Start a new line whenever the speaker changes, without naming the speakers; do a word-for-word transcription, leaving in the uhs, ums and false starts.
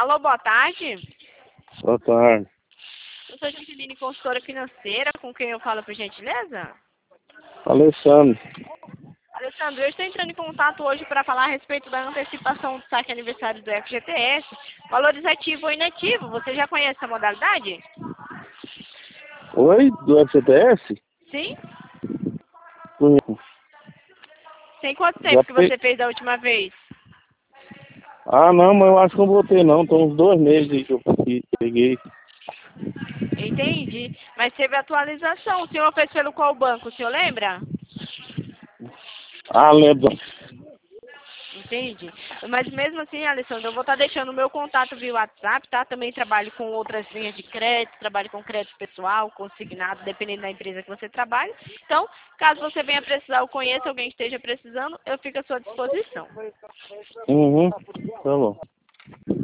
Alô, boa tarde.
Boa tarde.
Eu sou Jaqueline, consultora financeira, com quem eu falo, por gentileza?
Alessandro.
Alessandro, eu estou entrando em contato hoje para falar a respeito da antecipação do saque aniversário do F G T S, valores ativo ou inativo. Você já conhece essa modalidade?
Oi? Do F G T S?
Sim?
Conheço.
Tem quanto
Já
tempo que
pe...
você fez da última vez?
Ah, não, mas eu acho que não botei não. Tem uns dois meses aí que eu peguei.
Entendi. Mas teve atualização. O senhor fez pelo qual banco? O senhor lembra?
Ah, lembro.
Entendi. Mas mesmo assim, Alessandro, eu vou estar deixando o meu contato via WhatsApp, tá? Também trabalho com outras linhas de crédito, trabalho com crédito pessoal, consignado, dependendo da empresa que você trabalha. Então, caso você venha precisar ou conheça alguém que esteja precisando, eu fico à sua disposição.
Uhum. Tá bom.